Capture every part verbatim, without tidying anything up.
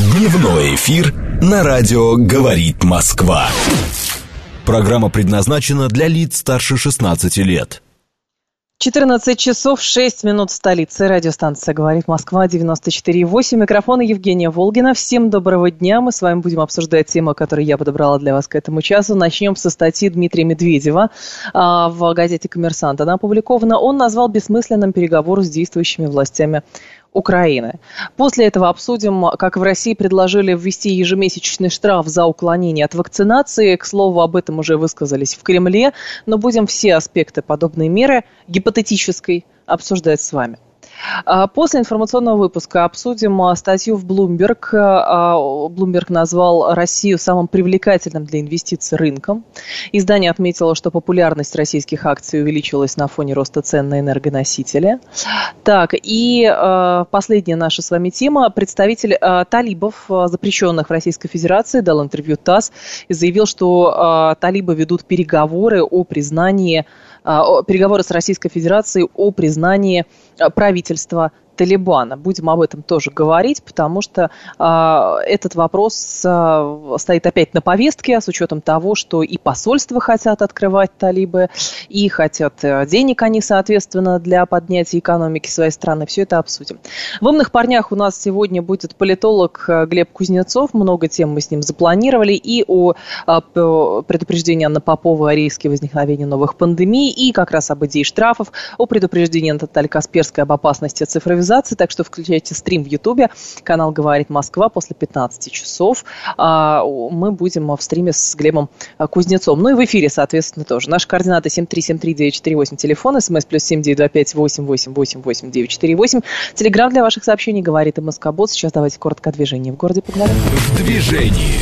Дневной эфир на радио «Говорит Москва». Программа предназначена для лиц старше шестнадцати лет. четырнадцать часов шесть минут в столице. Радиостанция «Говорит Москва», девяносто четыре и восемь. Микрофон Евгения Волгина. Всем доброго дня. Мы с вами будем обсуждать тему, которую я подобрала для вас к этому часу. Начнем со статьи Дмитрия Медведева а, в газете «Коммерсант». Она опубликована. Он назвал бессмысленным переговоры с действующими властями Украины. После этого обсудим, как в России предложили ввести ежемесячный штраф за уклонение от вакцинации. К слову, об этом уже высказались в Кремле, но будем все аспекты подобной меры гипотетической обсуждать с вами. После информационного выпуска обсудим статью в Bloomberg. Bloomberg назвал Россию самым привлекательным для инвестиций рынком. Издание отметило, что популярность российских акций увеличилась на фоне роста цен на энергоносители. Так, и последняя наша с вами тема. Представитель талибов, запрещенных в Российской Федерации, дал интервью ТАСС и заявил, что талибы ведут переговоры о признании переговоры с Российской Федерацией о признании правительства Талибана. Будем об этом тоже говорить, потому что э, этот вопрос э, стоит опять на повестке, с учетом того, что и посольства хотят открывать талибы, и хотят э, денег они, соответственно, для поднятия экономики своей страны. Все это обсудим. В «Умных парнях» у нас сегодня будет политолог Глеб Кузнецов. Много тем мы с ним запланировали. И о, о предупреждении Анны Поповой о риске возникновения новых пандемий, и как раз об идее штрафов, о предупреждении Натальи Касперской об опасности цифровизации. Так что включайте стрим в Ютубе. Канал «Говорит Москва» после пятнадцати часов. Мы будем в стриме с Глебом Кузнецовым. Ну и в эфире, соответственно, тоже. Наши координаты семь три семь три девять четыре восемь, телефон, смс плюс семь девять два пять восемь восемь восемь восемь девять четыре восемь. Телеграм для ваших сообщений «Говорит и Москобот». Сейчас давайте коротко о движении в городе поговорим. В движении.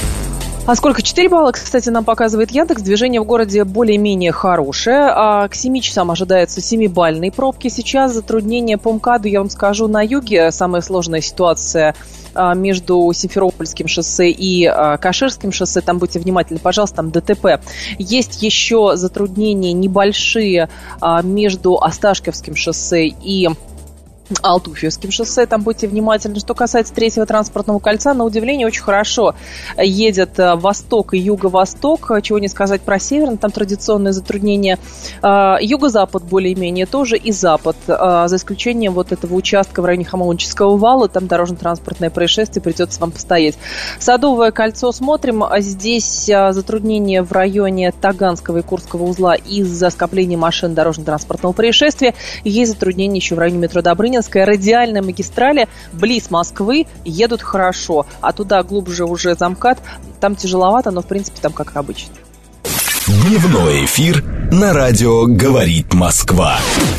А сколько? четыре балла, кстати, нам показывает Яндекс. Движение в городе более-менее хорошее. А к семи часам ожидаются семибалльные пробки. Сейчас затруднения по МКАДу, я вам скажу, на юге. Самая сложная ситуация между Симферопольским шоссе и Каширским шоссе. Там будьте внимательны, пожалуйста, там ДТП. Есть еще затруднения небольшие между Осташковским шоссе и Алтуфьевским шоссе, там будьте внимательны. Что касается третьего транспортного кольца, на удивление очень хорошо едет восток и юго-восток, чего не сказать про север, там традиционные затруднения. Юго-запад более-менее тоже, и запад, за исключением вот этого участка в районе Хамовнического вала, там дорожно-транспортное происшествие, придется вам постоять. Садовое кольцо смотрим, здесь затруднения в районе Таганского и Курского узла из-за скопления машин дорожно-транспортного происшествия, есть затруднения еще в районе метро Добрынина. Радиальная магистрали близ Москвы едут хорошо, а туда глубже уже замкат, там тяжеловато, но в принципе там как обычно. Дневной эфир на радио «Говорит Москва».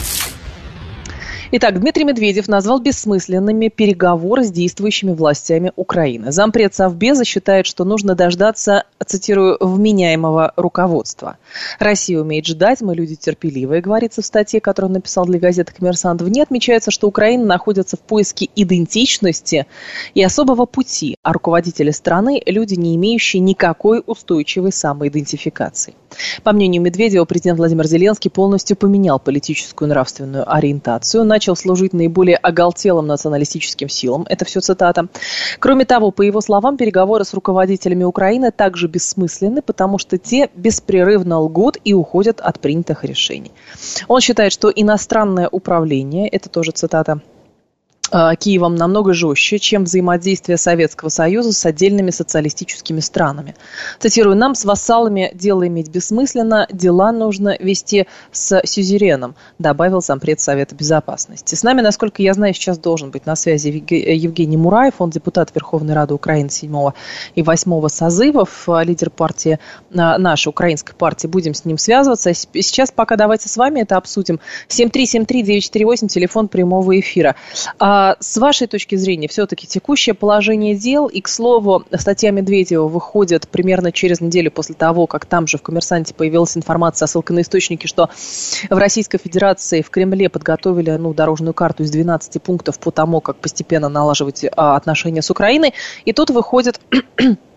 Итак, Дмитрий Медведев назвал бессмысленными переговоры с действующими властями Украины. Зампред Совбеза считает, что нужно дождаться, цитирую, вменяемого руководства. Россия умеет ждать, мы люди терпеливые, говорится в статье, которую он написал для газеты «Коммерсант». В ней отмечается, что Украина находится в поиске идентичности и особого пути, а руководители страны – люди, не имеющие никакой устойчивой самоидентификации. По мнению Медведева, президент Владимир Зеленский полностью поменял политическую и нравственную ориентацию, начал служить наиболее оголтелым националистическим силам. Это все цитата. Кроме того, по его словам, переговоры с руководителями Украины также бессмысленны, потому что те беспрерывно лгут и уходят от принятых решений. Он считает, что иностранное управление, это тоже цитата, Киевом намного жестче, чем взаимодействие Советского Союза с отдельными социалистическими странами. Цитирую, нам с вассалами дело иметь бессмысленно, дела нужно вести с сюзереном, добавил зампред Совета Безопасности. С нами, насколько я знаю, сейчас должен быть на связи Евгений Мураев, он депутат Верховной Рады Украины седьмого и восьмого созывов, лидер партии, нашей украинской партии, будем с ним связываться. Сейчас пока давайте с вами это обсудим. семь три семь три девять четыре восемь, телефон прямого эфира. С вашей точки зрения, все-таки текущее положение дел, и, к слову, статья Медведева выходит примерно через неделю после того, как там же в «Коммерсанте» появилась информация, ссылка на источники, что в Российской Федерации в Кремле подготовили ну, дорожную карту из двенадцати пунктов по тому, как постепенно налаживать а, отношения с Украиной. И тут выходит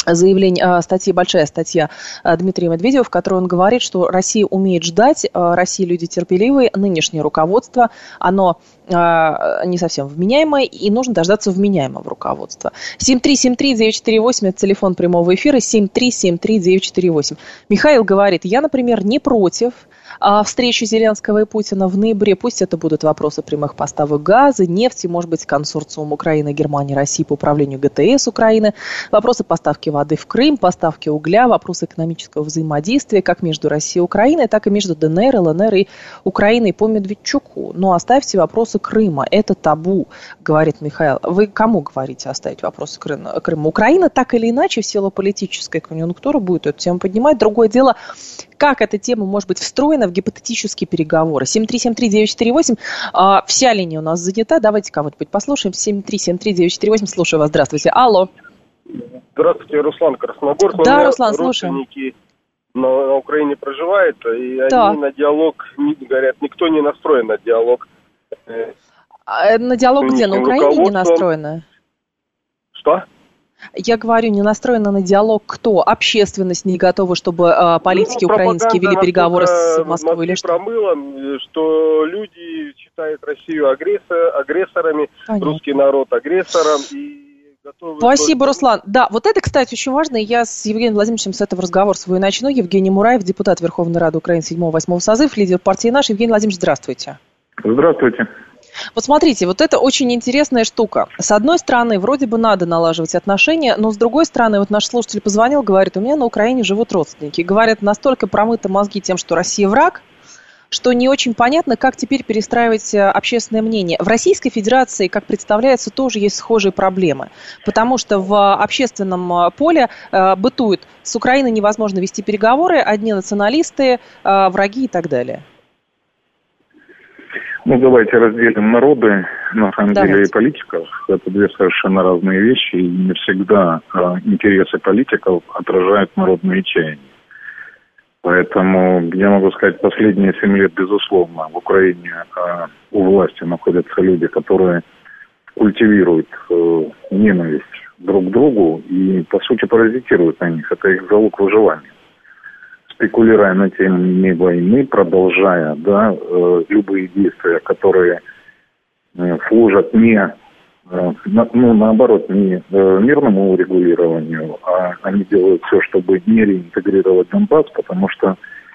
заявление, статья, большая статья Дмитрия Медведева, в которой он говорит, что Россия умеет ждать, Россия люди терпеливые, нынешнее руководство, оно не совсем вменяемое, и нужно дождаться вменяемого руководства. семь три семь три девять четыре восемь, это телефон прямого эфира, семь три семь три девять четыре восемь. Михаил говорит, я, например, не против встречи Зеленского и Путина в ноябре. Пусть это будут вопросы прямых поставок газа, нефти, может быть, консорциум Украины, Германии, России по управлению ГТС Украины, вопросы поставки воды в Крым, поставки угля, вопросы экономического взаимодействия как между Россией и Украиной, так и между ДНР, ЛНР и Украиной по Медведчуку. Но оставьте вопросы Крыма. Это табу, говорит Михаил. Вы кому говорите оставить вопросы Крыма? Украина так или иначе в силу политической конъюнктуры будет эту тему поднимать. Другое дело, как эта тема может быть встроена в гипотетические переговоры. семь три семь три девять четыре восемь. А, вся линия у нас занята. Давайте кого-нибудь послушаем. семь три семь три девять четыре восемь. Слушаю вас. Здравствуйте. Алло. Здравствуйте, Руслан, Красногорск. Да, Руслан, слушаем. Родственники на, на Украине проживают, и да. они на диалог, не, говорят, никто не настроен на диалог. А на диалог где? На Украине не настроено? Что? Я говорю, не настроена на диалог кто? Общественность не готова, чтобы э, политики ну, украинские вели переговоры с Москвой или что? Промыла, что люди считают Россию агрессор, агрессорами, Понятно. Русский народ агрессором. И готовы Спасибо, только... Руслан. Да, вот это, кстати, очень важно. Я с Евгением Владимировичем с этого разговор свой начну. Евгений Мураев, депутат Верховной Рады Украины седьмого-восьмого созыв, лидер партии «Наш». Евгений Владимирович, здравствуйте. Здравствуйте. Вот смотрите, вот это очень интересная штука. С одной стороны, вроде бы надо налаживать отношения, но с другой стороны, вот наш слушатель позвонил, говорит, у меня на Украине живут родственники. Говорят, настолько промыты мозги тем, что Россия враг, что не очень понятно, как теперь перестраивать общественное мнение. В Российской Федерации, как представляется, тоже есть схожие проблемы, потому что в общественном поле э, бытует, с Украиной невозможно вести переговоры, одни националисты, э, враги и так далее. Ну, давайте разделим народы, на самом давайте. деле, и политиков. Это две совершенно разные вещи, и не всегда э, интересы политиков отражают народные чаяния. Поэтому, я могу сказать, последние семь лет, безусловно, в Украине э, у власти находятся люди, которые культивируют э, ненависть друг к другу и, по сути, паразитируют на них. Это их залог выживания. Спекулируя на теме войны, продолжая, да, э, любые действия, которые э, служат не, э, на, ну, наоборот, не э, мирному урегулированию, а они делают все, чтобы не реинтегрировать Донбасс, потому что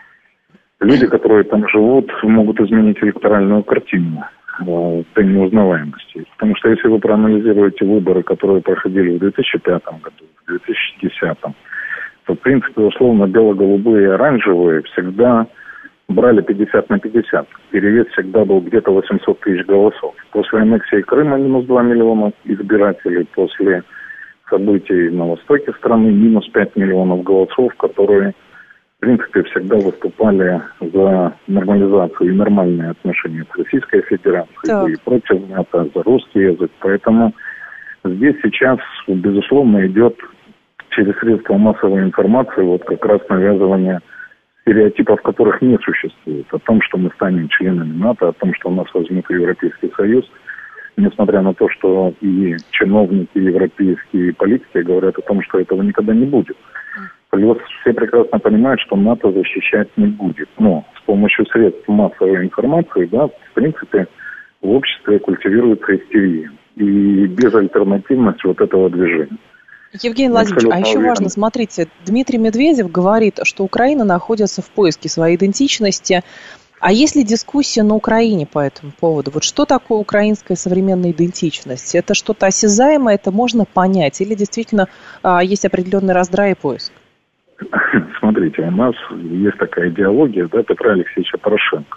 люди, которые там живут, могут изменить электоральную картину э, до неузнаваемости. Потому что если вы проанализируете выборы, которые проходили в две тысячи пятом году, в две тысячи десятом, то, в принципе, условно, бело-голубые и оранжевые всегда брали пятьдесят на пятьдесят. Перевес всегда был где-то восемьсот тысяч голосов. После аннексии Крыма минус два миллиона избирателей, после событий на востоке страны минус пять миллионов голосов, которые, в принципе, всегда выступали за нормализацию и нормальные отношения с Российской Федерацией, и против НАТО, за русский язык. Поэтому здесь сейчас, безусловно, идет через средства массовой информации вот как раз навязывание стереотипов, которых не существует. О том, что мы станем членами НАТО, о том, что нас возьмут в Европейский Союз, несмотря на то, что и чиновники европейские, и политики говорят о том, что этого никогда не будет. Плюс все прекрасно понимают, что НАТО защищать не будет. Но с помощью средств массовой информации, да, в принципе, в обществе культивируется истерия и безальтернативность вот этого движения. Евгений Владимирович, а еще важно, смотрите, Дмитрий Медведев говорит, что Украина находится в поиске своей идентичности. А есть ли дискуссия на Украине по этому поводу? Вот что такое украинская современная идентичность? Это что-то осязаемое, это можно понять? Или действительно а, есть определенный раздрай и поиск? Смотрите, у нас есть такая идеология, да, Петра Алексеевича Порошенко,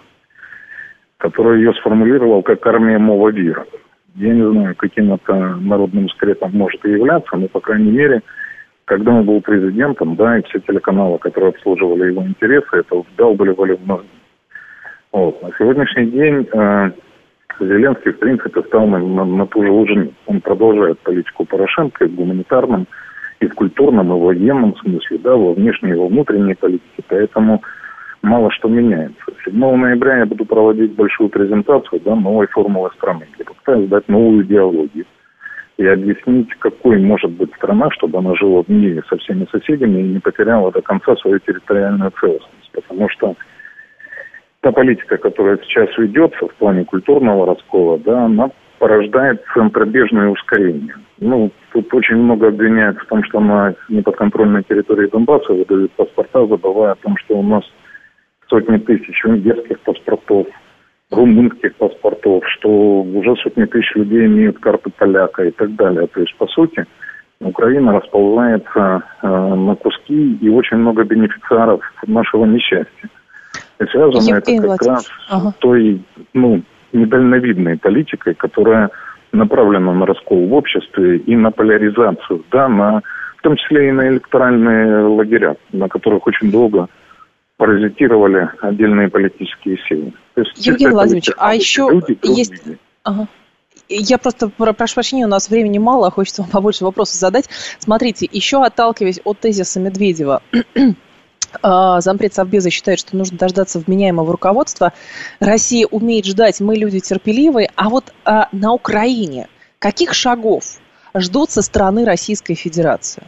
который ее сформулировал как армия нового мира. Я не знаю, каким это народным скрепом может и являться, но, по крайней мере, когда он был президентом, да, и все телеканалы, которые обслуживали его интересы, это вдалбливали в мозги. Вот. На сегодняшний день э, Зеленский, в принципе, стал на, на, на ту же лыжню. Он продолжает политику Порошенко и в гуманитарном, и в культурном, и в военном смысле, да, во внешней и во внутренней политике. Поэтому мало что меняется. седьмого ноября я буду проводить большую презентацию, да, новой формулы страны, где попытаюсь дать новую идеологию. и объяснить, какой может быть страна, чтобы она жила в мире со всеми соседями и не потеряла до конца свою территориальную целостность. Потому что та политика, которая сейчас ведется в плане культурного раскола, да, она порождает центробежное ускорение. Ну, тут очень много обвиняют в том, что на неподконтрольной территории Донбасса выдают паспорта, забывая о том, что у нас сотни тысяч венгерских паспортов, румынских паспортов, что уже сотни тысяч людей имеют карту поляка и так далее. То есть, по сути, Украина расползается э, на куски, и очень много бенефициаров нашего несчастья. И связано Евгений это как раз ага. с той, ну, недальновидной политикой, которая направлена на раскол в обществе и на поляризацию, да, на, в том числе и на электоральные лагеря, на которых очень долго паразитировали отдельные политические силы. То есть, Евгений Владимирович, а еще люди, есть... Ага. Я просто прошу прощения, у нас времени мало, хочется вам побольше вопросов задать. Смотрите, еще отталкиваясь от тезиса Медведева, зампред Совбеза считает, что нужно дождаться вменяемого руководства. Россия умеет ждать, мы люди терпеливые. А вот а, на Украине каких шагов ждут со стороны Российской Федерации?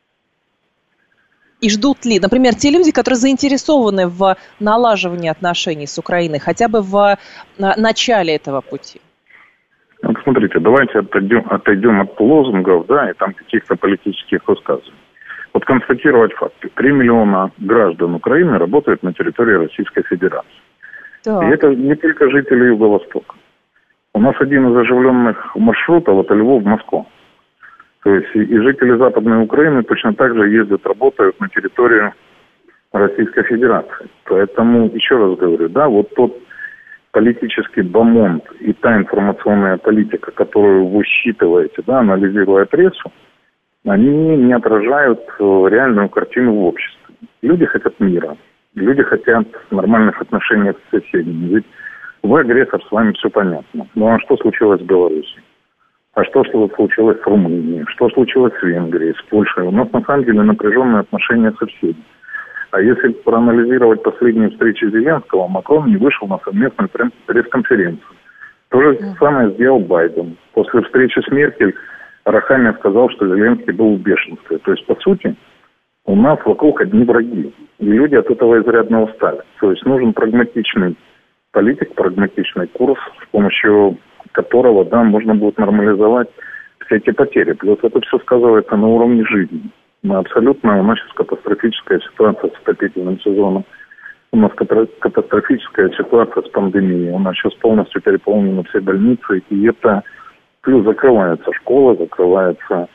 И ждут ли, например, те люди, которые заинтересованы в налаживании отношений с Украиной, хотя бы в начале этого пути? Вот смотрите, давайте отойдем, отойдем от лозунгов, да, и там каких-то политических высказываний. Вот констатировать факты. Три миллиона граждан Украины работают на территории Российской Федерации. Да. И это не только жители Юго-Востока. У нас один из оживленных маршрутов – это Львов-Москва. То есть и, и жители Западной Украины точно так же ездят, работают на территорию Российской Федерации. Поэтому, еще раз говорю, да, вот тот политический бомонд и та информационная политика, которую вы считываете, да, анализируя прессу, они не отражают реальную картину в обществе. Люди хотят мира, люди хотят нормальных отношений с соседями. Ведь вы агрессор, с вами все понятно. Ну а что случилось в Беларуси? А что случилось в Румынии? Что случилось в Венгрии, с Польшей? У нас на самом деле напряженные отношения со всеми. А если проанализировать последние встречи Зеленского, Макрон не вышел на совместную пресс-конференцию. То же самое сделал Байден. После встречи с Меркель Рахамия сказал, что Зеленский был в бешенстве. То есть, по сути, у нас вокруг одни враги. И люди от этого изрядно устали. То есть, нужен прагматичный политик, прагматичный курс, с помощью которого, да, можно будет нормализовать все эти потери. Плюс это все сказывается на уровне жизни. На абсолютно, у нас сейчас катастрофическая ситуация с отопительным сезоном. У нас катастрофическая ситуация с пандемией. У нас сейчас полностью переполнены все больницы, и это... Плюс закрывается школа, закрывается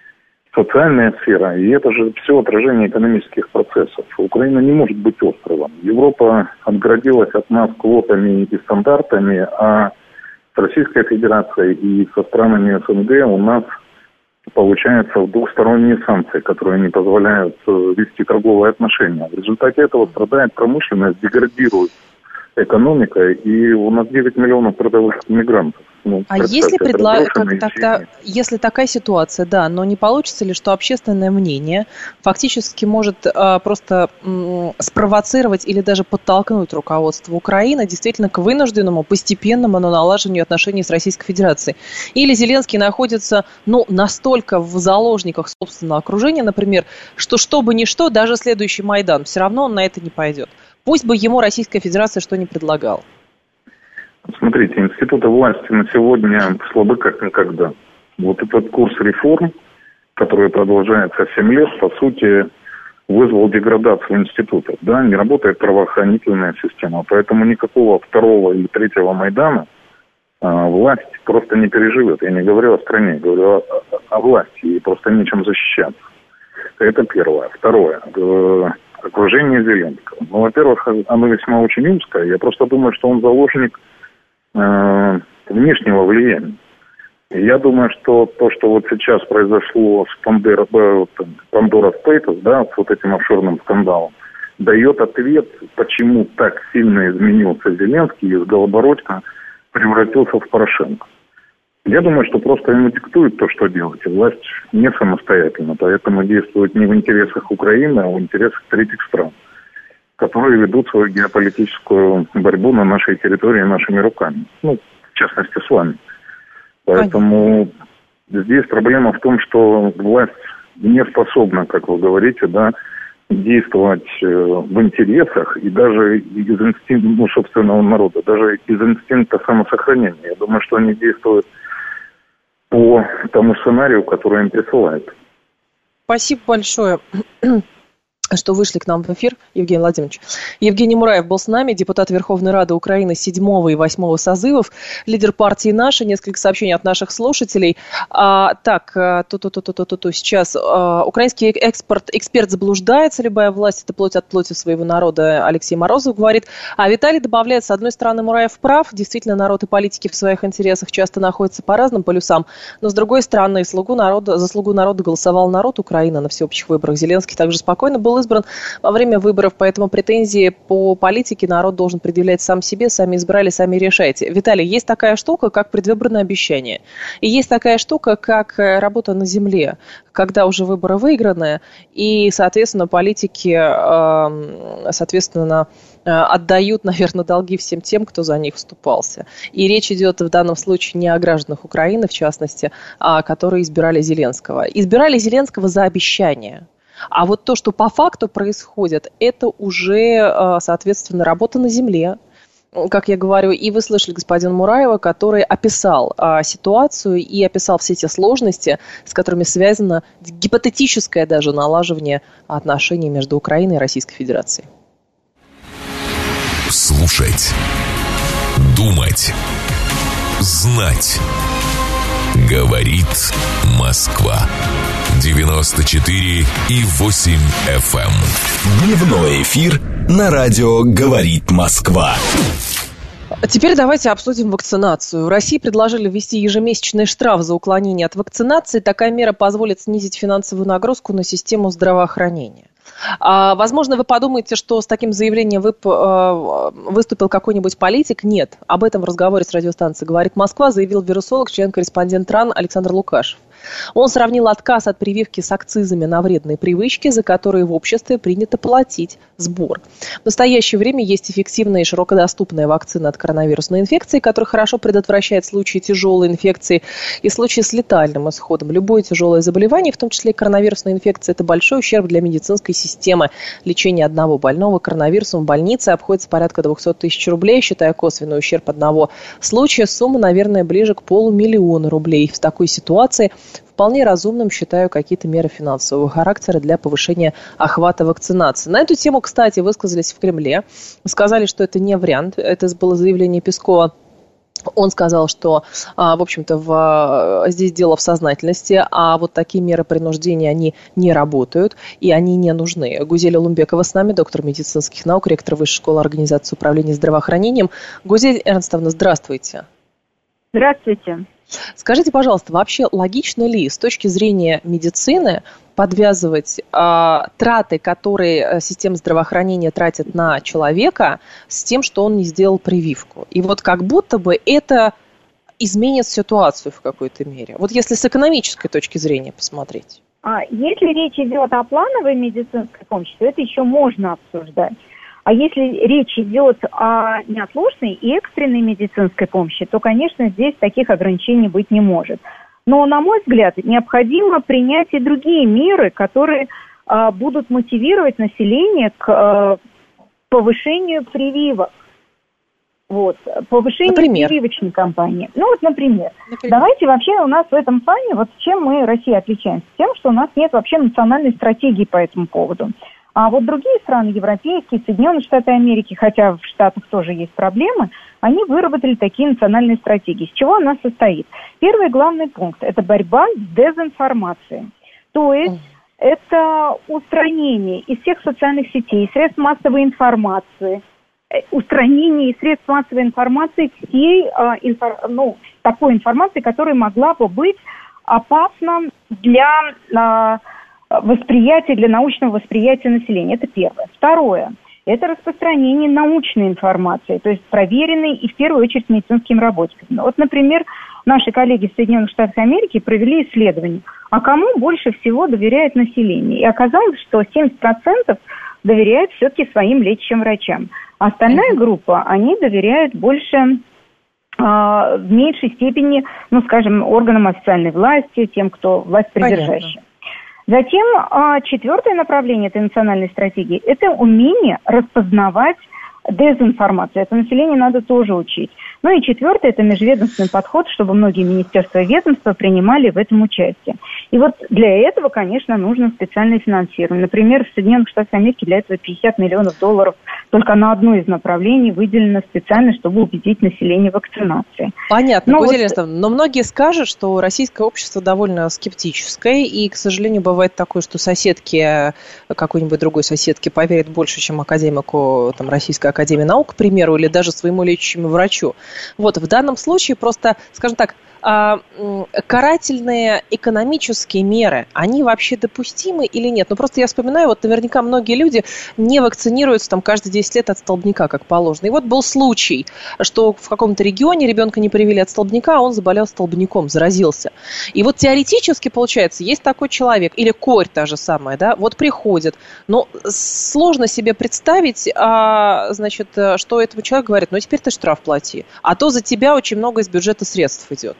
социальная сфера, и это же все отражение экономических процессов. Украина не может быть островом. Европа отгородилась от нас квотами и стандартами, а с Российской Федерацией и со странами СНГ у нас получается двухсторонние санкции, которые не позволяют вести торговые отношения. В результате этого страдает промышленность, деградирует экономика, и у нас девять миллионов трудовых мигрантов. Ну, а если, предла... как тогда, если такая ситуация, да, но не получится ли, что общественное мнение фактически может а, просто м, спровоцировать или даже подтолкнуть руководство Украины действительно к вынужденному, постепенному налаживанию отношений с Российской Федерацией? Или Зеленский находится, ну, настолько в заложниках собственного окружения, например, что что бы ни что, даже следующий Майдан, все равно он на это не пойдет. Пусть бы ему Российская Федерация что ни предлагала. Смотрите, институты власти на сегодня слабы как никогда. Вот этот курс реформ, который продолжается семь лет, по сути, вызвал деградацию институтов. Да? Не работает правоохранительная система, поэтому никакого второго или третьего Майдана а, власть просто не переживет. Я не говорю о стране, говорю о, о, о власти, и просто нечем защищаться. Это первое. Второе. Окружение Зеленского. Ну, во-первых, оно весьма очень узкое. Я просто думаю, что он заложник э, внешнего влияния. И я думаю, что то, что вот сейчас произошло с Пандора, Пандора Стейтс, да, с вот этим офшорным скандалом, дает ответ, почему так сильно изменился Зеленский и из Голобородька превратился в Порошенко. Я думаю, что просто ему диктуют то, что делать. И власть не самостоятельна, поэтому действует не в интересах Украины, а в интересах третьих стран, которые ведут свою геополитическую борьбу на нашей территории нашими руками. Ну, в частности, с вами. Поэтому здесь проблема в том, что власть не способна, как вы говорите, да, действовать э, в интересах и даже из инстинкта, ну, собственного народа, даже из инстинкта самосохранения. Я думаю, что они действуют по тому сценарию, который им присылают. Спасибо большое, что вышли к нам в эфир, Евгений Владимирович. Евгений Мураев был с нами, депутат Верховной Рады Украины седьмого и восьмого созывов, лидер партии «Наша». Несколько сообщений от наших слушателей. А, так, ту-ту-ту-ту-ту-ту, сейчас. А, украинский экспорт, эксперт заблуждается, любая власть – это плоть от плоти своего народа, Алексей Морозов говорит. А Виталий добавляет, с одной стороны, Мураев прав, действительно, народ и политики в своих интересах часто находятся по разным полюсам, но с другой стороны, слугу народа, за слугу народа голосовал народ Украины на всеобщих выборах. Зеленский также спокойно был избран во время выборов, поэтому претензии по политике народ должен предъявлять сам себе, сами избрали, сами решайте. Виталий, есть такая штука, как предвыборное обещание, и есть такая штука, как работа на земле, когда уже выборы выиграны, и, соответственно, политики, соответственно, отдают, наверное, долги всем тем, кто за них вступался. И речь идет в данном случае не о гражданах Украины, в частности, а которые избирали Зеленского. Избирали Зеленского за обещания. А вот то, что по факту происходит, это уже, соответственно, работа на земле, как я говорю. И вы слышали господина Мураева, который описал а, ситуацию и описал все те сложности, с которыми связано гипотетическое даже налаживание отношений между Украиной и Российской Федерацией. Слушать, думать, знать. Говорит Москва. девяносто четыре и восемь эф эм. Дневной эфир на радио «Говорит Москва». Теперь давайте обсудим вакцинацию. В России предложили ввести ежемесячный штраф за уклонение от вакцинации. Такая мера позволит снизить финансовую нагрузку на систему здравоохранения. А, возможно, вы подумаете, что с таким заявлением вы, э, выступил какой-нибудь политик. Нет. Об этом в разговоре с радиостанцией «Говорит Москва» заявил вирусолог, член-корреспондент РАН Александр Лукашев. Он сравнил отказ от прививки с акцизами на вредные привычки, за которые в обществе принято платить сбор. В настоящее время есть эффективная и широкодоступная вакцина от коронавирусной инфекции, которая хорошо предотвращает случаи тяжелой инфекции и случаи с летальным исходом. Любое тяжелое заболевание, в том числе и коронавирусная инфекция, это большой ущерб для медицинской системы. Лечение одного больного коронавирусом в больнице обходится порядка двести тысяч рублей, считая косвенный ущерб одного случая. Сумма, наверное, ближе к полумиллиона рублей. В такой ситуации вполне разумным считаю какие-то меры финансового характера для повышения охвата вакцинации. На эту тему, кстати, высказались в Кремле. Сказали, что это не вариант. Это было заявление Пескова. Он сказал, что, в общем-то, в, здесь дело в сознательности, а вот такие меры принуждения, они не работают, и они не нужны. Гузель Улумбекова с нами, доктор медицинских наук, ректор Высшей школы организации управления здравоохранением. Гузель Эрнстовна, здравствуйте. Здравствуйте. Скажите, пожалуйста, вообще логично ли с точки зрения медицины подвязывать э, траты, которые система здравоохранения тратит на человека, с тем, что он не сделал прививку? И вот как будто бы это изменит ситуацию в какой-то мере. Вот если с экономической точки зрения посмотреть. А если речь идет о плановой медицинской помощи, то это еще можно обсуждать. А если речь идет о неотложной и экстренной медицинской помощи, то, конечно, здесь таких ограничений быть не может. Но, на мой взгляд, необходимо принять и другие меры, которые а, будут мотивировать население к а, повышению прививок. Вот, повышению например? прививочной кампании. Ну вот, например, например, давайте вообще у нас в этом плане, вот чем мы, Россия, отличаемся? Тем, что у нас нет вообще национальной стратегии по этому поводу. А вот другие страны, европейские, Соединенные Штаты Америки, хотя в Штатах тоже есть проблемы, они выработали такие национальные стратегии. С чего она состоит? Первый главный пункт – это борьба с дезинформацией. То есть это устранение из всех социальных сетей, средств массовой информации, устранение из средств массовой информации всей а, инфор, ну, такой информации, которая могла бы быть опасна для а, восприятия, для научного восприятия населения. Это первое. Второе. Это распространение научной информации, то есть проверенной и в первую очередь медицинским работникам. Вот, например, наши коллеги в Соединенных Штатах Америки провели исследование, а кому больше всего доверяет население. И оказалось, что семьдесят процентов доверяют все-таки своим лечащим врачам. А остальная группа, они доверяют больше в меньшей степени, ну, скажем, органам официальной власти, тем, кто власть придержащий. Затем четвертое направление этой национальной стратегии – это умение распознавать дезинформацию. Это население надо тоже учить. Ну и четвертое – это межведомственный подход, чтобы многие министерства и ведомства принимали в этом участие. И вот для этого, конечно, нужно специальное финансирование. Например, в Соединенных Штатах Америки для этого пятьдесят миллионов долларов только на одно из направлений выделено специально, чтобы убедить население в вакцинации. Понятно, Гузель Эрнстовна, но многие скажут, что российское общество довольно скептическое, и, к сожалению, бывает такое, что соседки, какой-нибудь другой соседки поверят больше, чем академику там, Российской академии наук, к примеру, или даже своему лечащему врачу. Вот, в данном случае просто, скажем так, карательные экономические меры, они вообще допустимы или нет? Ну, просто я вспоминаю, вот наверняка многие люди не вакцинируются там каждые десять лет от столбняка, как положено. И вот был случай, что в каком-то регионе ребенка не привили от столбняка, а он заболел столбняком, заразился. И вот теоретически, получается, есть такой человек, или корь та же самая, да, вот приходит, но сложно себе представить, а, значит, что этому человеку говорят, ну, теперь ты штраф плати, а то за тебя очень много из бюджета средств идет.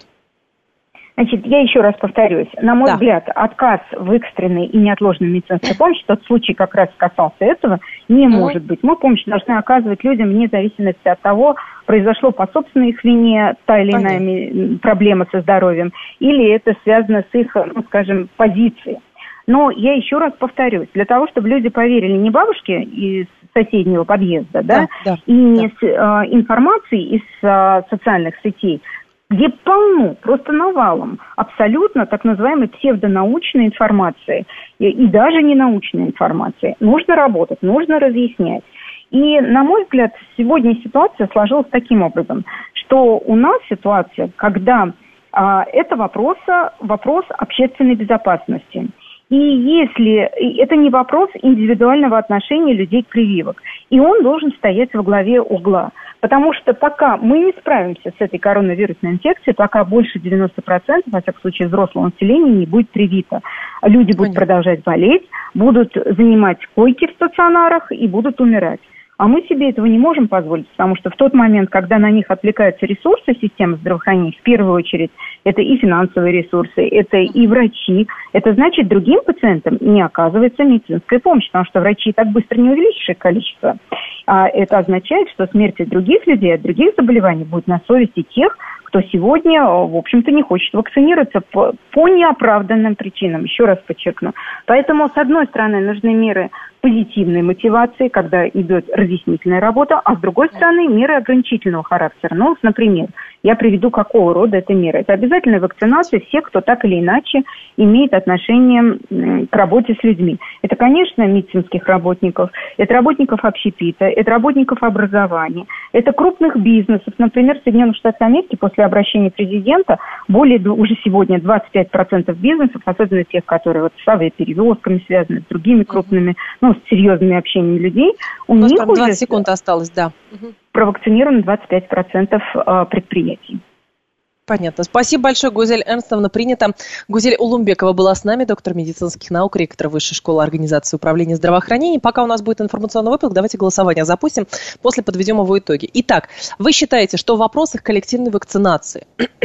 Значит, я еще раз повторюсь. На мой да. взгляд, отказ в экстренной и неотложной медицинской помощи, тот случай как раз касался этого, не mm-hmm. может быть. Мы помощь должны оказывать людям вне зависимости от того, произошло по собственной их вине та или иная Понятно. проблема со здоровьем, или это связано с их, ну, скажем, позицией. Но я еще раз повторюсь, для того, чтобы люди поверили не бабушке из соседнего подъезда, да, да, да и не да. с э, информацией из э, социальных сетей, где полно, просто навалом, абсолютно так называемой псевдонаучной информации и, и даже ненаучной информации. Нужно работать, нужно разъяснять. И, на мой взгляд, сегодня ситуация сложилась таким образом, что у нас ситуация, когда а, это вопрос, вопрос общественной безопасности. И если это не вопрос индивидуального отношения людей к прививкам, и он должен стоять во главе угла. Потому что пока мы не справимся с этой коронавирусной инфекцией, пока больше девяносто процентов, во всяком случае, взрослого населения не будет привито. Люди будут Понятно. продолжать болеть, будут занимать койки в стационарах и будут умирать. А мы себе этого не можем позволить, потому что в тот момент, когда на них отвлекаются ресурсы системы здравоохранения, в первую очередь, это и финансовые ресурсы, это и врачи, это значит, другим пациентам не оказывается медицинская помощь, потому что врачи так быстро не увеличат их количество. А это означает, что смерти других людей от других заболеваний будет на совести тех, кто сегодня, в общем-то, не хочет вакцинироваться по, по неоправданным причинам, еще раз подчеркну. Поэтому, с одной стороны, нужны меры позитивной мотивации, когда идет разъяснительная работа, а с другой стороны, меры ограничительного характера. Ну, например, я приведу, какого рода это меры. Это обязательная вакцинация всех, кто так или иначе имеет отношение к работе с людьми. Это, конечно, медицинских работников, это работников общепита, это работников образования, это крупных бизнесов. Например, в Соединенных Штатах Америки после обращения президента более, уже сегодня двадцать пять процентов бизнесов, особенно тех, которые вот с авиаперевозками связаны, с другими крупными, ну, с серьезными общениями людей, у, у них уже двадцать секунд осталось, да. Провакцинировано двадцать пять процентов предприятий. Понятно. Спасибо большое, Гузель Эрнстовна. Принято. Гузель Улумбекова была с нами, доктор медицинских наук, ректор Высшей школы организации управления здравоохранением. Пока у нас будет информационный выпуск, давайте голосование запустим, после подведем его итоги. Итак, вы считаете, что в вопросах коллективной вакцинации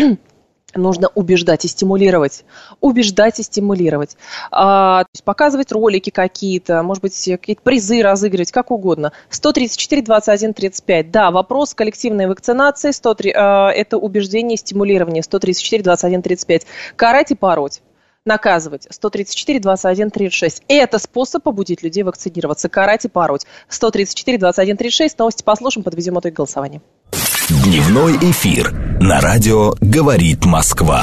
нужно убеждать и стимулировать. Убеждать и стимулировать. А, то есть показывать ролики какие-то, может быть, какие-то призы разыгрывать, как угодно. сто тридцать четыре двадцать один тридцать пять. Да, вопрос коллективной вакцинации, сто три, а, это убеждение и стимулирование. сто тридцать четыре двадцать один тридцать пять. Карать и пороть. Наказывать. сто тридцать четыре двадцать один тридцать шесть. Это способ побудить людей вакцинироваться. Карать и пороть. сто тридцать четыре двадцать один тридцать шесть. Новости послушаем, подведем итоги голосования. Дневной эфир на радио «Говорит Москва».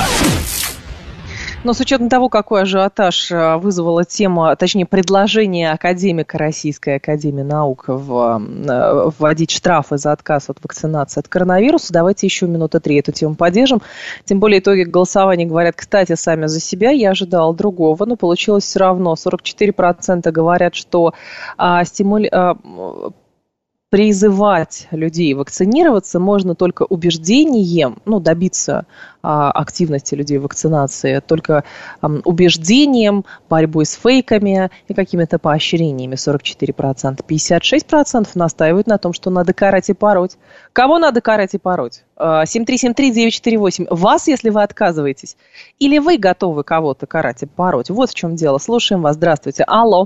Но с учетом того, какой ажиотаж вызвала тема, точнее, предложение академика Российской академии наук в, вводить штрафы за отказ от вакцинации от коронавируса, давайте еще минуты три эту тему поддержим. Тем более итоги голосования говорят, кстати, сами за себя. Я ожидала другого, но получилось все равно. сорок четыре процента говорят, что а, стимули... а, призывать людей вакцинироваться можно только убеждением, ну, добиться а, активности людей в вакцинации, только а, убеждением, борьбой с фейками и какими-то поощрениями. сорок четыре процента. пятьдесят шесть процентов настаивают на том, что надо карать и пороть. Кого надо карать и пороть? семь три семь три девять четыре восемь. Вас, если вы отказываетесь? Или вы готовы кого-то карать и пороть? Вот в чем дело. Слушаем вас. Здравствуйте. Алло.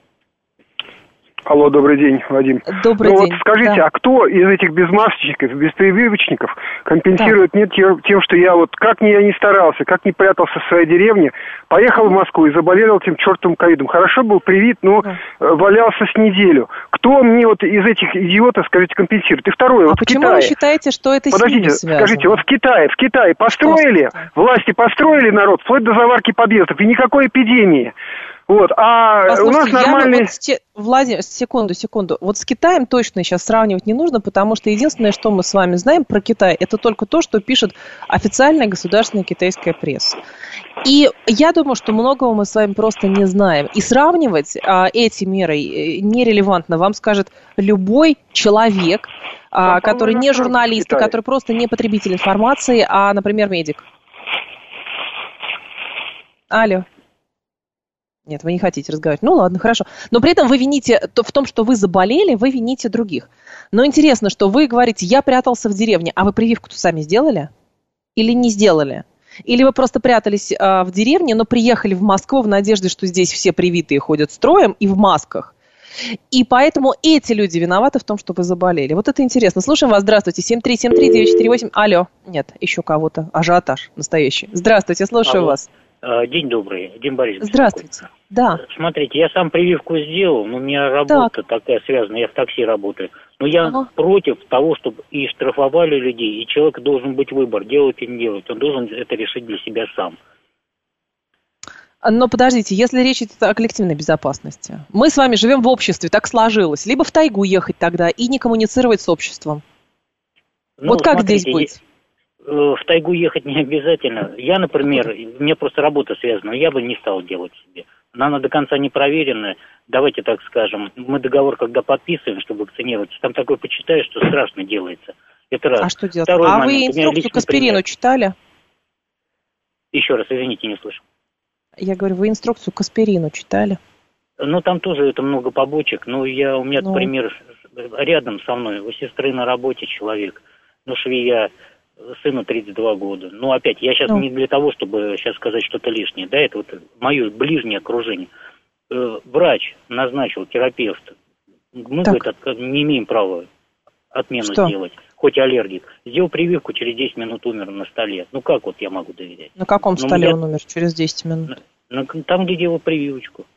Алло, добрый день, Вадим. Добрый ну день. Вот скажите, да. а кто из этих безмасочников, беспрививочников компенсирует да. мне тем, тем, что я вот как ни я не старался, как ни прятался в своей деревне, поехал в Москву и заболел этим чертовым ковидом. Хорошо был привит, но да. валялся с неделю. Кто мне вот из этих идиотов, скажите, компенсирует? И второе, а вот почему в Китае, вы считаете, что это Подождите, с ними связано? скажите, вот в Китае, в Китае построили, власти построили народ, вплоть до заварки подъездов, и никакой эпидемии. Вот, а Послушайте, у нас нормальный... Вот с, Владимир, секунду, секунду. Вот с Китаем точно сейчас сравнивать не нужно, потому что единственное, что мы с вами знаем про Китай, это только то, что пишет официальная государственная китайская пресса. И я думаю, что многого мы с вами просто не знаем. И сравнивать а, эти меры нерелевантно вам скажет любой человек, а, который не журналист, который просто не потребитель информации, а, например, медик. Алло. Нет, вы не хотите разговаривать. Ну ладно, хорошо. Но при этом вы вините в том, что вы заболели, вы вините других. Но интересно, что вы говорите, я прятался в деревне, а вы прививку-то сами сделали? Или не сделали? Или вы просто прятались а, в деревне, но приехали в Москву в надежде, что здесь все привитые ходят строем и в масках? И поэтому эти люди виноваты в том, что вы заболели. Вот это интересно. Слушаем вас. Здравствуйте. семь три семь три девять четыре восемь. Алло. Нет, еще кого-то. Ажиотаж настоящий. Здравствуйте, слушаю Алло. вас. День добрый, Дим Борисович. Здравствуйте. Да. Смотрите, я сам прививку сделал, но у меня работа так. такая связана, я в такси работаю. Но я ага. против того, чтобы и штрафовали людей, и человек должен быть выбор, делать или не делать. Он должен это решить для себя сам. Но подождите, если речь идет о коллективной безопасности, мы с вами живем в обществе, так сложилось. Либо в тайгу ехать тогда и не коммуницировать с обществом. Ну, вот как смотрите, здесь быть? В тайгу ехать не обязательно. Я, например, у меня просто работа связана, я бы не стал делать себе. Она до конца не проверенная. Давайте так скажем, мы договор, когда подписываем, чтобы вакцинироваться, там такое почитаешь, что страшно делается. Это раз. А что делать? Второй а момент. вы инструкцию к аспирину пример. читали? Еще раз, извините, не слышу. Я говорю, вы инструкцию к аспирину читали? Ну, там тоже это много побочек. Ну, я, у меня, ну. например, рядом со мной, у сестры на работе человек, ну, швея, сыну тридцать два года. Ну, опять, я сейчас ну. не для того, чтобы сейчас сказать что-то лишнее, да, это вот мое ближнее окружение. Э, врач назначил, терапевт. Мы, так. говорит, не имеем права отмену что? сделать, хоть аллергик. Сделал прививку, через десять минут умер на столе. Ну, как вот я могу доверять? На каком ну, столе я... он умер через десять минут? На, на, там, где делал прививочку.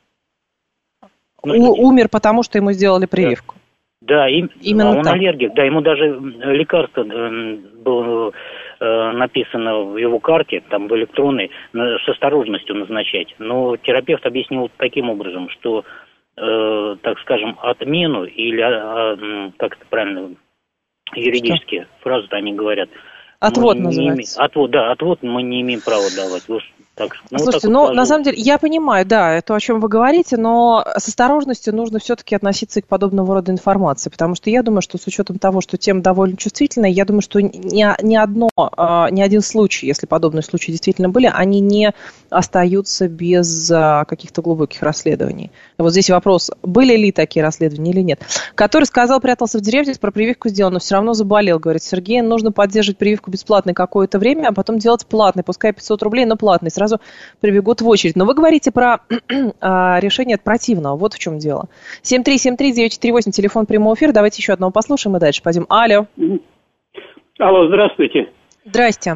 У, умер, потому что ему сделали прививку? Да. Да, им, именно он так. аллергик, да, ему даже лекарство э, было э, написано в его карте, там в электронной, с осторожностью назначать. Но терапевт объяснил таким образом, что, э, так скажем, отмену или, э, как это правильно, юридические фразы они говорят. Отвод мы называется. Имеем, отвод, да, отвод мы не имеем права давать. Вы, так, ну, Слушайте, вот ну, вот на самом деле, я понимаю, да, то, о чем вы говорите, но с осторожностью нужно все-таки относиться и к подобного рода информации, потому что я думаю, что с учетом того, что тема довольно чувствительная, я думаю, что ни, ни одно, ни один случай, если подобные случаи действительно были, они не остаются без каких-то глубоких расследований. Вот здесь вопрос, были ли такие расследования или нет. Который сказал, прятался в деревне, про прививку сделал, но все равно заболел, говорит Сергей, нужно поддерживать прививку бесплатной какое-то время, а потом делать платной, пускай пятьсот рублей, но платной, сразу прибегут в очередь. Но вы говорите про решение от противного, вот в чем дело. семь три семь три девять четыре восемь, телефон прямого эфира, давайте еще одного послушаем и дальше пойдем. Алло. Алло, здравствуйте. Здрасте.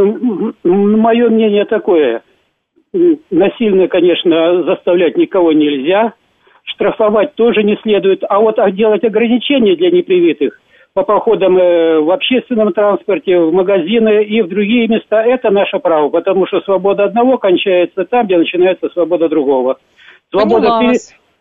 Мое мнение такое, насильно, конечно, заставлять никого нельзя, штрафовать тоже не следует, а вот делать ограничения для непривитых по походам в общественном транспорте, в магазины и в другие места, это наше право, потому что свобода одного кончается там, где начинается свобода другого. Свобода пере...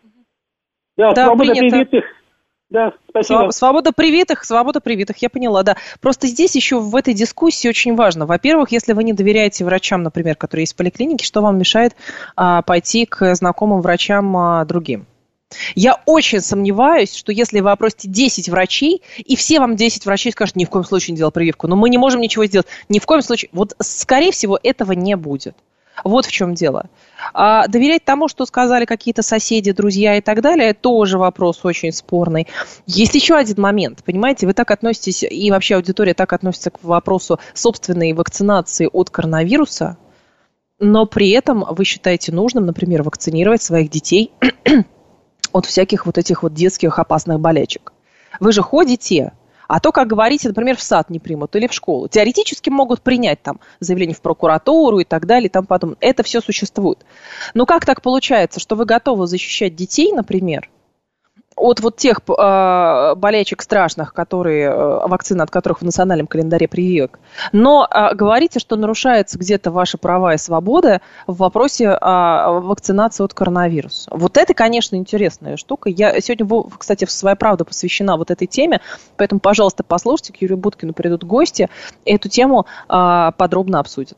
Да, да, свобода принято. привитых. Да, спасибо. Свобода привитых, свобода привитых, я поняла, да. Просто здесь еще в этой дискуссии очень важно. Во-первых, если вы не доверяете врачам, например, которые есть в поликлинике, что вам мешает а, пойти к знакомым врачам а, другим? Я очень сомневаюсь, что если вы опросите десять врачей, и все вам десять врачей скажут, ни в коем случае не делал прививку, но мы не можем ничего сделать, ни в коем случае. Вот, скорее всего, этого не будет. Вот в чем дело. А доверять тому, что сказали какие-то соседи, друзья и так далее, тоже вопрос очень спорный. Есть еще один момент. Понимаете, вы так относитесь, и вообще аудитория так относится к вопросу собственной вакцинации от коронавируса, но при этом вы считаете нужным, например, вакцинировать своих детей от всяких вот этих вот детских опасных болячек. Вы же ходите, а то, как говорите, например, в сад не примут или в школу. Теоретически могут принять там заявление в прокуратуру и так далее, и там потом. Это все существует. Но как так получается, что вы готовы защищать детей, например, от вот тех э, болячек страшных, которые, э, вакцины от которых в национальном календаре прививок, но э, говорите, что нарушаются где-то ваши права и свободы в вопросе э, вакцинации от коронавируса. Вот это, конечно, интересная штука. Я сегодня, кстати, «Своя правда» посвящена вот этой теме, поэтому, пожалуйста, послушайте, к Юрию Буткину придут гости, и эту тему э, подробно обсудят.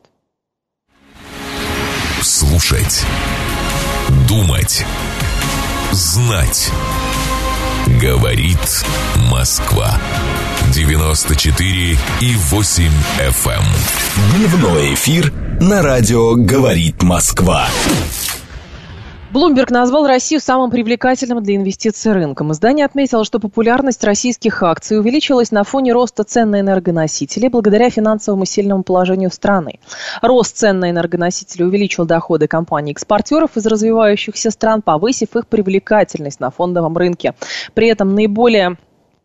Слушать, думать, знать. Говорит Москва. девяносто четыре и восемь эф эм. Дневной эфир на радио «Говорит Москва». Bloomberg назвал Россию самым привлекательным для инвестиций рынком. Издание отметило, что популярность российских акций увеличилась на фоне роста цен на энергоносители благодаря финансовому сильному положению страны. Рост цен на энергоносители увеличил доходы компаний-экспортеров из развивающихся стран, повысив их привлекательность на фондовом рынке. При этом наиболее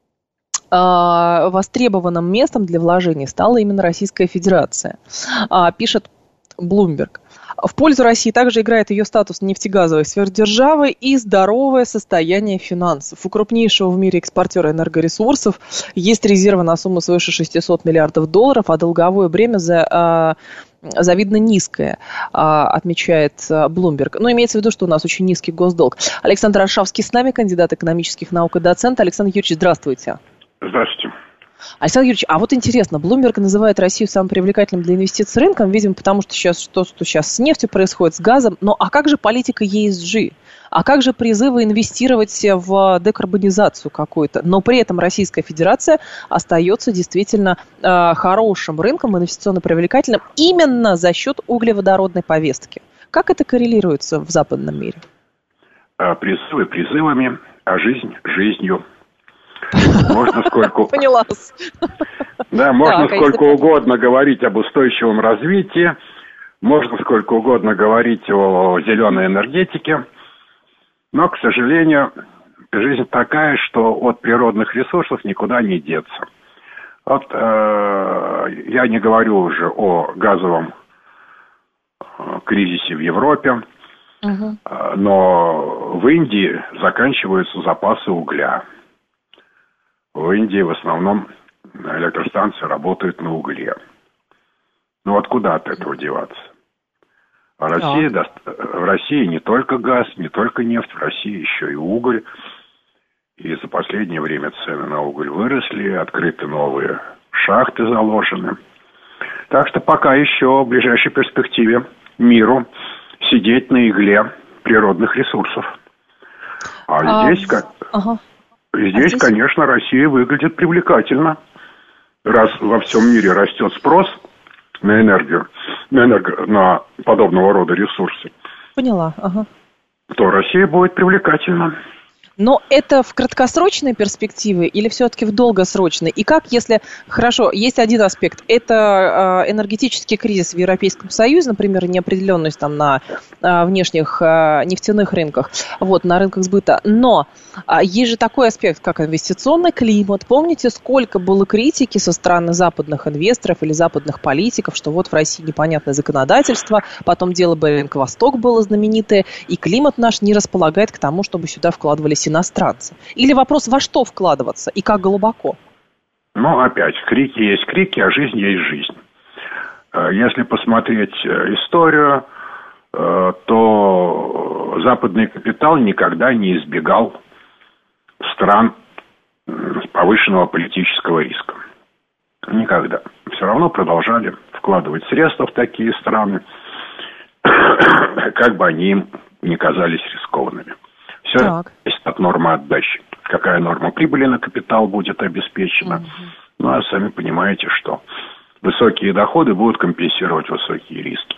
э, востребованным местом для вложений стала именно Российская Федерация, э, пишет Bloomberg. В пользу России также играет ее статус нефтегазовой сверхдержавы и здоровое состояние финансов. У крупнейшего в мире экспортера энергоресурсов есть резервы на сумму свыше шестьсот миллиардов долларов, а долговое бремя за, э, завидно низкое, э, отмечает Bloomberg. Но имеется в виду, что у нас очень низкий госдолг. Александр Аршавский с нами, кандидат экономических наук и доцент. Александр Юрьевич, здравствуйте. Здравствуйте. Александр Юрьевич, а вот интересно, Bloomberg называет Россию самым привлекательным для инвестиций рынком, видимо, потому что сейчас что, что сейчас с нефтью происходит, с газом. Но а как же политика и эс джи? А как же призывы инвестировать в декарбонизацию какую-то? Но при этом Российская Федерация остается действительно э, хорошим рынком, инвестиционно привлекательным, именно за счет углеводородной повестки. Как это коррелируется в западном мире? Призывы призывами, а жизнь жизнью. Можно сколько... Поняла. Да, можно да, сколько угодно говорить об устойчивом развитии, можно сколько угодно говорить о зеленой энергетике, но, к сожалению, жизнь такая, что от природных ресурсов никуда не деться. Вот э, я не говорю уже о газовом кризисе в Европе, угу. но в Индии заканчиваются запасы угля. В Индии в основном электростанции работают на угле. Ну, откуда от этого деваться? В России, да. в России не только газ, не только нефть, в России еще и уголь. И за последнее время цены на уголь выросли, открыты новые шахты заложены. Так что пока еще в ближайшей перспективе миру сидеть на игле природных ресурсов. А, а здесь... Ага. Здесь, а здесь, конечно, Россия выглядит привлекательно. Раз во всем мире растет спрос на энергию, на, энерго, на подобного рода ресурсы, поняла, ага. то Россия будет привлекательна. Но это в краткосрочной перспективе или все-таки в долгосрочной? И как, если... Хорошо, есть один аспект. Это э, энергетический кризис в Европейском Союзе, например, неопределенность там на э, внешних э, нефтяных рынках, вот, на рынках сбыта. Но э, есть же такой аспект, как инвестиционный климат. Помните, сколько было критики со стороны западных инвесторов или западных политиков, что вот в России непонятное законодательство, потом дело Беринг-Восток было знаменитое, и климат наш не располагает к тому, чтобы сюда вкладывались иностранцы? Или вопрос, во что вкладываться и как глубоко? Ну, опять, крики есть крики, а жизнь есть жизнь. Если посмотреть историю, то западный капитал никогда не избегал стран с повышенного политического риска. Никогда. Все равно продолжали вкладывать средства в такие страны, как бы они им не казались рискованными. Все так. от нормы отдачи. Какая норма прибыли на капитал будет обеспечена. Mm-hmm. Ну, а сами понимаете, что высокие доходы будут компенсировать высокие риски.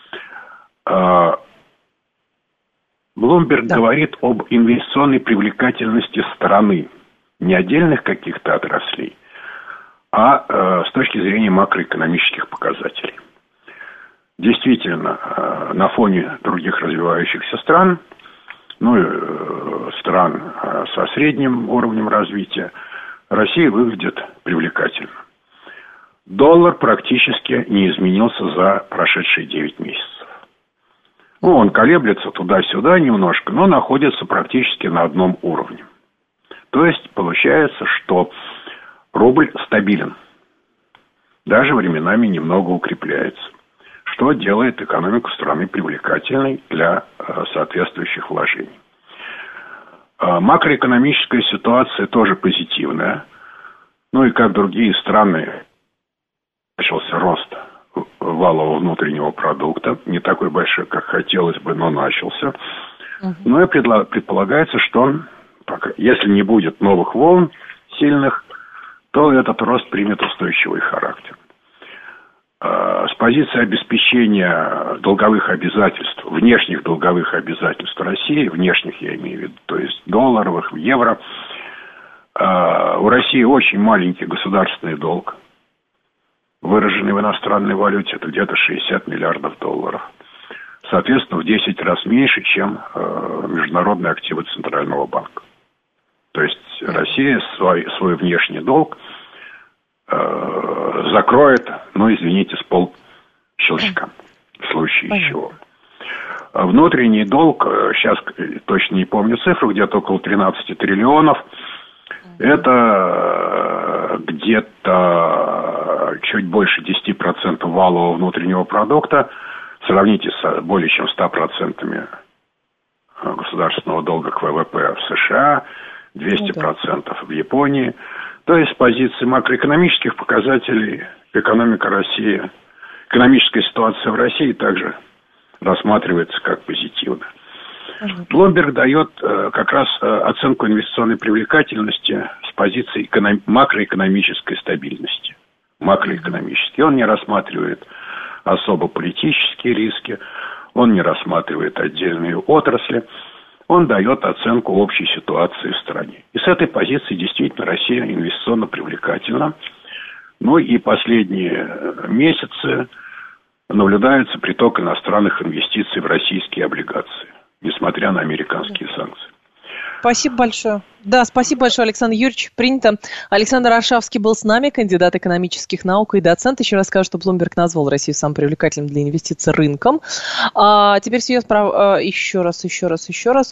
Блумберг да. говорит об инвестиционной привлекательности страны. Не отдельных каких-то отраслей, а э, с точки зрения макроэкономических показателей. Действительно, э, на фоне других развивающихся стран, ну и э, стран э, со средним уровнем развития, Россия выглядит привлекательно. Доллар практически не изменился за прошедшие девять месяцев. Ну, он колеблется туда-сюда немножко, но находится практически на одном уровне. То есть, получается, что рубль стабилен. Даже временами немного укрепляется. Что делает экономику страны привлекательной для э, соответствующих вложений. Э, макроэкономическая ситуация тоже позитивная. Ну и как другие страны, начался рост валового внутреннего продукта. Не такой большой, как хотелось бы, но начался. Uh-huh. Ну и предполагается, что он, если не будет новых волн сильных, то этот рост примет устойчивый характер. С позиции обеспечения долговых обязательств, внешних долговых обязательств России, внешних я имею в виду, то есть долларовых, евро, у России очень маленький государственный долг, выраженный в иностранной валюте, это где-то шестьдесят миллиардов долларов. Соответственно, в десять раз меньше, чем международные активы Центрального банка. То есть Россия свой, свой внешний долг э, закроет, ну, извините, с полщелчка, в случае Понятно. чего. Внутренний долг, сейчас точно не помню цифру, где-то около тринадцать триллионов. Это где-то чуть больше десять процентов валового внутреннего продукта. Сравните с более чем сто процентов государственного долга к ВВП в США, двести процентов в Японии. То есть с позиции макроэкономических показателей экономика России, экономическая ситуация в России также рассматривается как позитивная. Блумберг дает э, как раз э, оценку инвестиционной привлекательности с позиции эконом... макроэкономической стабильности. Макроэкономически. Он не рассматривает особо политические риски, он не рассматривает отдельные отрасли, он дает оценку общей ситуации в стране. И с этой позиции действительно Россия инвестиционно привлекательна. Ну и последние месяцы наблюдается приток иностранных инвестиций в российские облигации, несмотря на американские санкции. Спасибо большое. Да, спасибо большое, Александр Юрьевич. Принято. Александр Аршавский был с нами, кандидат экономических наук и доцент. Еще раз скажу, что Блумберг назвал Россию самым привлекательным для инвестиций рынком. А теперь все ясно. Про... Еще раз, еще раз, еще раз.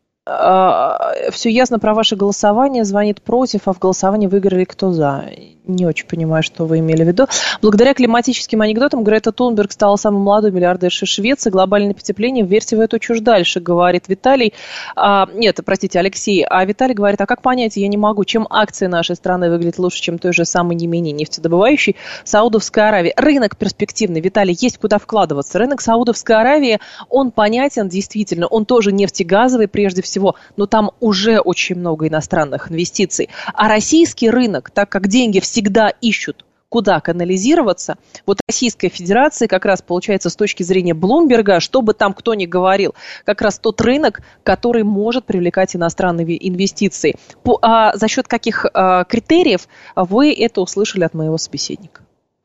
А, все ясно про ваше голосование. Звонит против, а в голосовании выиграли кто за. Не очень понимаю, что вы имели в виду. Благодаря климатическим анекдотам Грета Тунберг стала самой молодой миллиардершей Швеции. Глобальное потепление, верьте в эту чушь дальше, говорит Виталий. А, нет, простите, Алексей. А Виталий говорит, а как понять, я не могу, чем акции нашей страны выглядят лучше, чем той же самой не менее нефтедобывающей Саудовской Аравии. Рынок перспективный, Виталий, есть куда вкладываться. Рынок Саудовской Аравии, он понятен действительно, он тоже нефтегазовый прежде всего, но там уже очень много иностранных инвестиций. А российский рынок, так как деньги в всегда ищут, куда канализироваться. Вот Российская Федерация как раз получается с точки зрения Блумберга, что бы там кто ни говорил, как раз тот рынок, который может привлекать иностранные инвестиции. По, а за счет каких а, критериев вы это услышали от моего собеседника?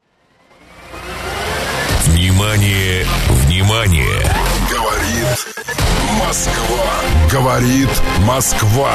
Внимание, внимание! Говорит Москва. Говорит Москва.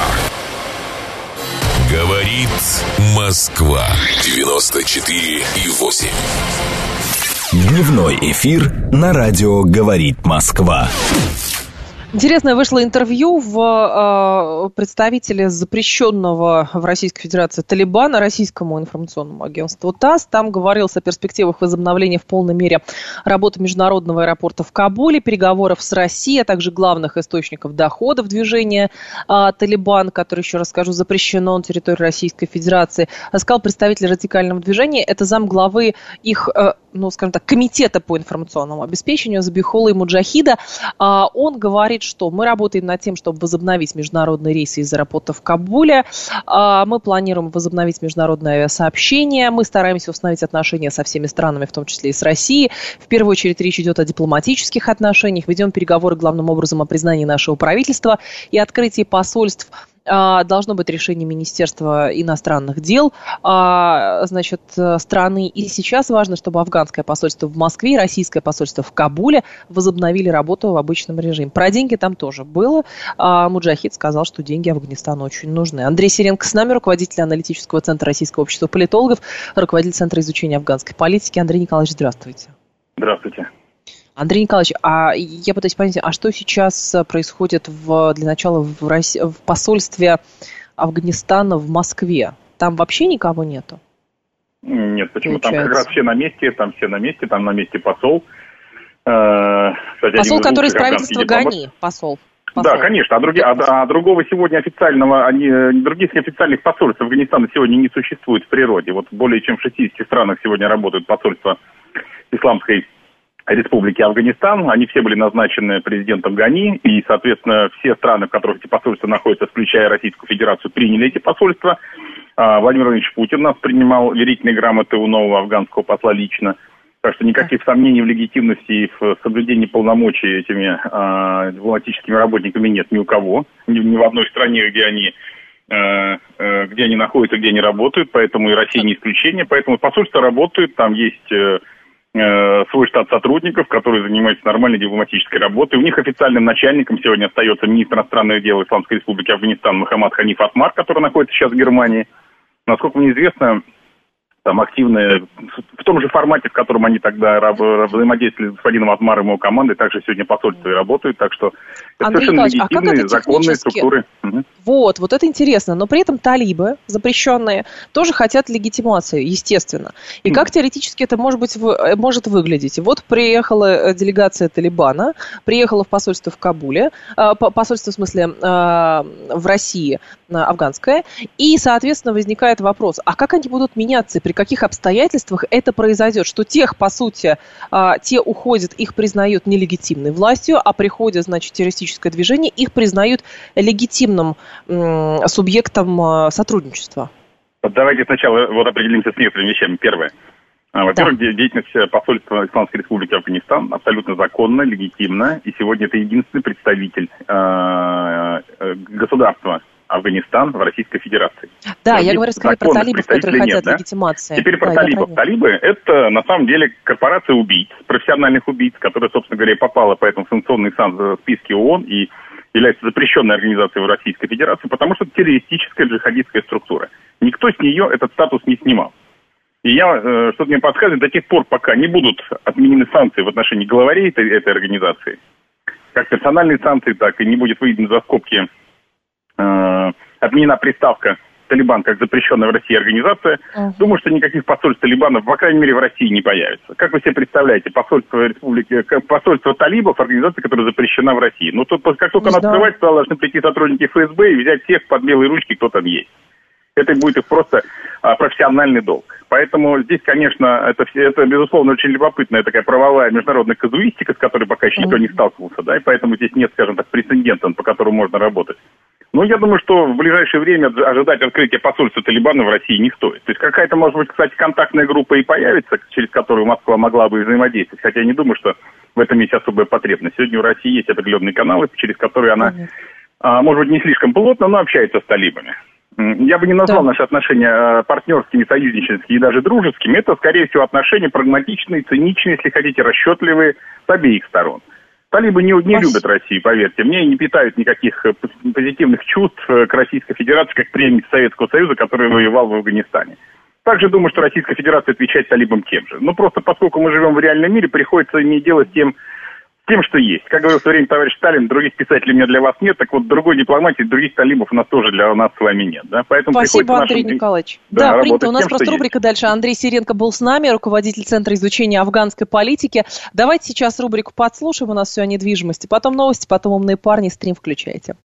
Говорит Москва. девяносто четыре и восемь. Дневной эфир на радио «Говорит Москва». Интересное вышло интервью в э, представителя запрещенного в Российской Федерации Талибана российскому информационному агентству ТАСС. Там говорилось о перспективах возобновления в полной мере работы международного аэропорта в Кабуле, переговоров с Россией, а также главных источников доходов движения э, Талибан, который, еще раз скажу, запрещено на территории Российской Федерации. Сказал представитель радикального движения, это замглавы их, э, ну, скажем так, комитета по информационному обеспечению Забихолла и Муджахида. Э, он говорит, говорит, что мы работаем над тем, чтобы возобновить международные рейсы из аэропорта в Кабуле. Мы планируем возобновить международное авиасообщение. Мы стараемся установить отношения со всеми странами, в том числе и с Россией. В первую очередь речь идет о дипломатических отношениях. Ведем переговоры главным образом о признании нашего правительства и открытии посольств. Должно быть решение Министерства иностранных дел, значит, страны. И сейчас важно, чтобы афганское посольство в Москве и российское посольство в Кабуле возобновили работу в обычном режиме. Про деньги там тоже было. Муджахид сказал, что деньги Афганистану очень нужны. Андрей Сиренко с нами, руководитель аналитического центра Российского общества политологов, руководитель Центра изучения афганской политики. Андрей Николаевич, здравствуйте. Здравствуйте. Андрей Николаевич, а я пытаюсь понять, а что сейчас происходит в, для начала в, России, в посольстве Афганистана в Москве? Там вообще никого нету? Нет, почему? Получается. Там как раз все на месте, там все на месте, там на месте посол. Кстати, посол, который из правительства Гани, посол. Посол. Да, конечно. А, други, а, а другого сегодня официального, они, других неофициальных посольств Афганистана сегодня не существует в природе. Вот более чем в шестидесяти странах сегодня работают посольства Исламской Республики Афганистан. Они все были назначены президентом Гани, и, соответственно, все страны, в которых эти посольства находятся, включая Российскую Федерацию, приняли эти посольства. Владимир Владимирович Путин нас принимал верительные грамоты у нового афганского посла лично. Так что никаких сомнений в легитимности и в соблюдении полномочий этими э, дипломатическими работниками нет ни у кого, ни, ни в одной стране, где они, э, э, где они находятся, где они работают, поэтому и Россия не исключение. Поэтому посольство работает, там есть э, э, свой штат сотрудников, которые занимаются нормальной дипломатической работой. У них официальным начальником сегодня остается министр иностранных дел Исламской Республики Афганистан Мухаммад Ханиф Атмар, который находится сейчас в Германии. Насколько мне известно, там активные, в том же формате, в котором они тогда взаимодействовали с господином Атмаром и его командой, также сегодня посольство и работают, так что это Андрей совершенно Николаевич, легитимные, а как это законные структуры. Угу. Вот, вот это интересно, но при этом талибы, запрещенные, тоже хотят легитимацию, естественно. И угу. как теоретически это может быть, может выглядеть? Вот приехала делегация Талибана, приехала в посольство в Кабуле, посольство в смысле в России, афганское, и, соответственно, возникает вопрос, а как они будут меняться, при каких обстоятельствах это произойдет, что тех, по сути, те уходят, их признают нелегитимной властью, а приходит, значит, террористическое движение, их признают легитимным субъектом сотрудничества? Вот давайте сначала вот определимся с некоторыми вещами. Первое. Во-первых, да. деятельность посольства Исламской Республики Афганистан абсолютно законна, легитимна, и сегодня это единственный представитель э, государства Афганистан в Российской Федерации. Да, я говорю скорее про талибов, которые хотят нет, да? легитимации. Теперь про да, талибов. Талибы – это, на самом деле, корпорация убийц, профессиональных убийц, которая, собственно говоря, попала по этому санкционный списке ООН и является запрещенной организацией в Российской Федерации, потому что это террористическая джихадистская структура. Никто с нее этот статус не снимал. И я, что-то мне подсказывает, до тех пор, пока не будут отменены санкции в отношении главарей этой, этой организации, как персональные санкции, так и не будет выведен за скобки отменена приставка «Талибан» как запрещенная в России организация, uh-huh. думаю, что никаких посольств талибанов, по крайней мере, в России не появится. Как вы себе представляете, посольство республики, посольство талибов, организация, которая запрещена в России. Ну, тут, как только она открывается, туда должны прийти сотрудники эф эс бэ и взять всех под белые ручки, кто там есть. Это будет их просто а, профессиональный долг. Поэтому здесь, конечно, это, это, безусловно, очень любопытная такая правовая международная казуистика, с которой пока еще никто не сталкивался, да, и поэтому здесь нет, скажем так, прецедента, по которому можно работать. Но я думаю, что в ближайшее время ожидать открытия посольства Талибана в России не стоит. То есть какая-то, может быть, кстати, контактная группа и появится, через которую Москва могла бы взаимодействовать, хотя я не думаю, что в этом есть особая потребность. Сегодня у России есть определенные каналы, через которые она, а, может быть, не слишком плотно, но общается с талибами. Я бы не назвал да. наши отношения партнерскими, союзническими и даже дружескими. Это, скорее всего, отношения прагматичные, циничные, если хотите, расчетливые с обеих сторон. Талибы не, не любят Россию, поверьте мне, и не питают никаких позитивных чувств к Российской Федерации, как преемник Советского Союза, который воевал в Афганистане. Также думаю, что Российская Федерация отвечает талибам тем же. Но просто поскольку мы живем в реальном мире, приходится иметь дело с тем, тем, что есть. Как говорил в свое время товарищ Сталин, других писателей у меня для вас нет, так вот другой дипломатии, других талибов у нас тоже для нас с вами нет. Да? Поэтому спасибо, Андрей нашим... Николаевич. Да, да принято. У нас тем, просто рубрика есть. Дальше. Андрей Сиренко был с нами, руководитель Центра изучения афганской политики. Давайте сейчас рубрику подслушаем, у нас все о недвижимости. Потом новости, потом умные парни, стрим включайте.